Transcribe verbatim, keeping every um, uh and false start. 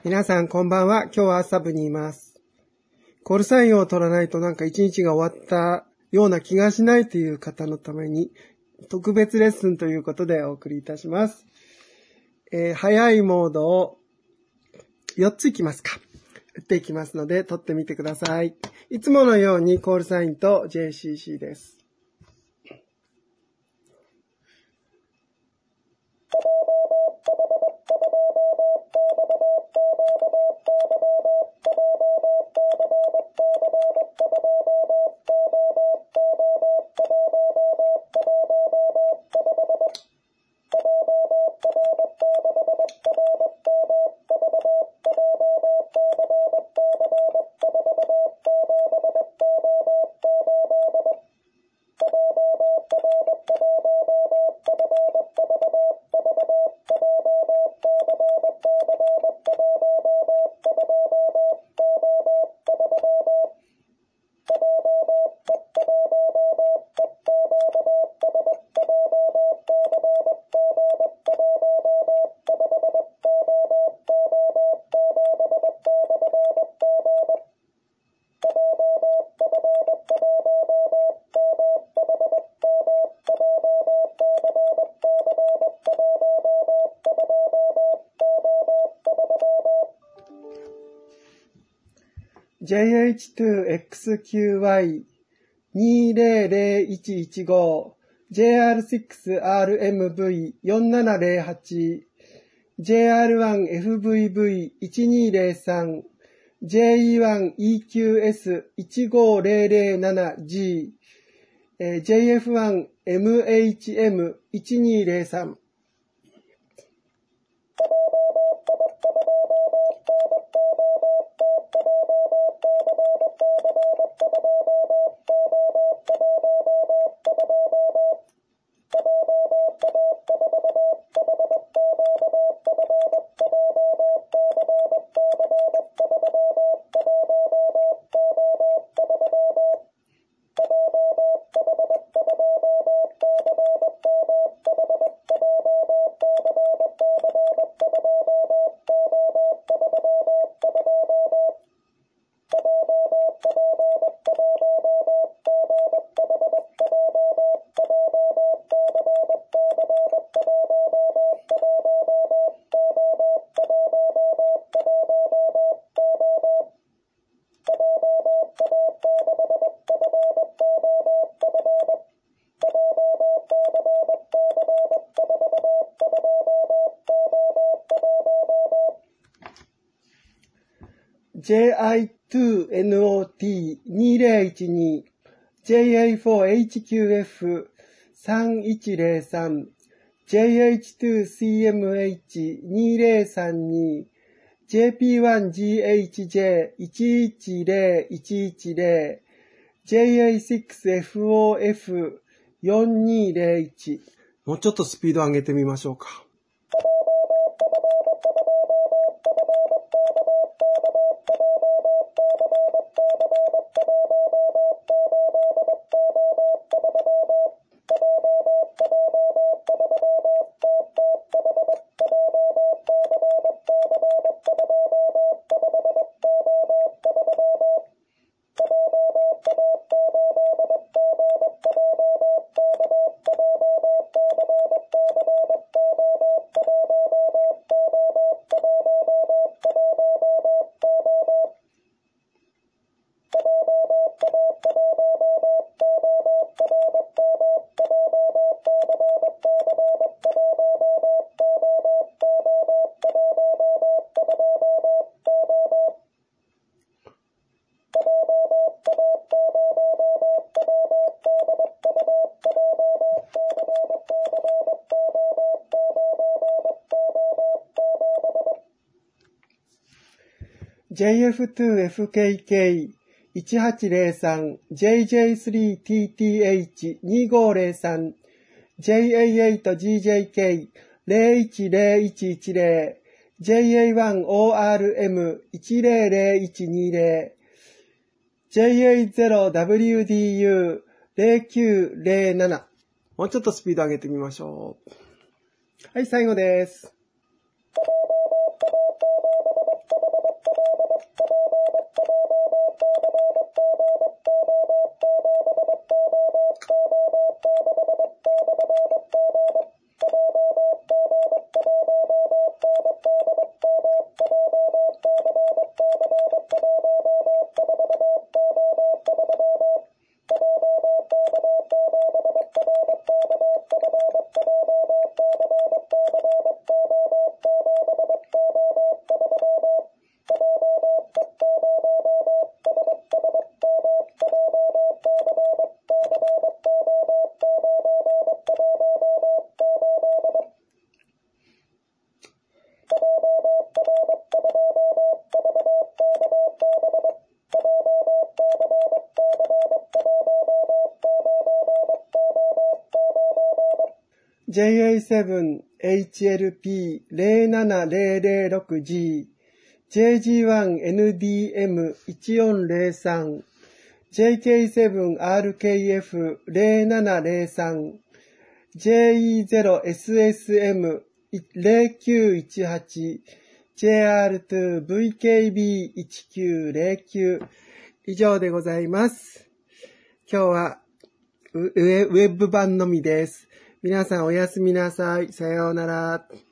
皆さんこんばんは。今日は朝部にいます。コールサインを取らないとなんか一日が終わったような気がしないという方のために特別レッスンということでお送りいたします。えー、早いモードをよっついきますか。打っていきますので取ってみてください。いつものようにコールサインと ジェーシーシー です。ジェイエイチツーエックスキューワイにゼロゼロいちいちご ジェイアールシックスアールエムブイよんななゼロはち ジェイアールワンエフブイブイいちにゼロさん ジェイイーワンイーキューエスいちごゼロゼロななジー ジェイエフワンエムエイチエムいちにゼロさんジェイアイツーエヌオーティーにゼロいちに ジェイエーフォーエイチキューエフさんいちゼロさん ジェイエイチツーシーエムエイチにゼロさんに ジェイピーワンジーエイチジェイいちいちゼロいちいちゼロ ジェイエーシックスエフオーエフよんにゼロいち もうちょっとスピード上げてみましょうか。ジェイエフツーエフケーケーいちはちゼロさん ジェイジェイスリーティーティーエイチにごゼロさん ジェイエーエイトジージェイケーゼロいちゼロいちいちゼロ ジェイエーワンオーアールエムいちゼロゼロいちにゼロ ジェイエーゼロダブリューディーユーゼロきゅうゼロなな もうちょっとスピード上げてみましょう。はい、最後です。 ジェイエーセブンエイチエルピーゼロななゼロゼロろくジー、ジェイジーワンエヌディーエムいちよんゼロさん、ジェイケーセブンアールケーエフゼロななゼロさん、ジェイイーゼロエスエスエムゼロきゅういちはち、ジェイアールツーブイケービーいちきゅうゼロきゅう 以上でございます。今日はウェブ版のみです。皆さんおやすみなさい。さようなら。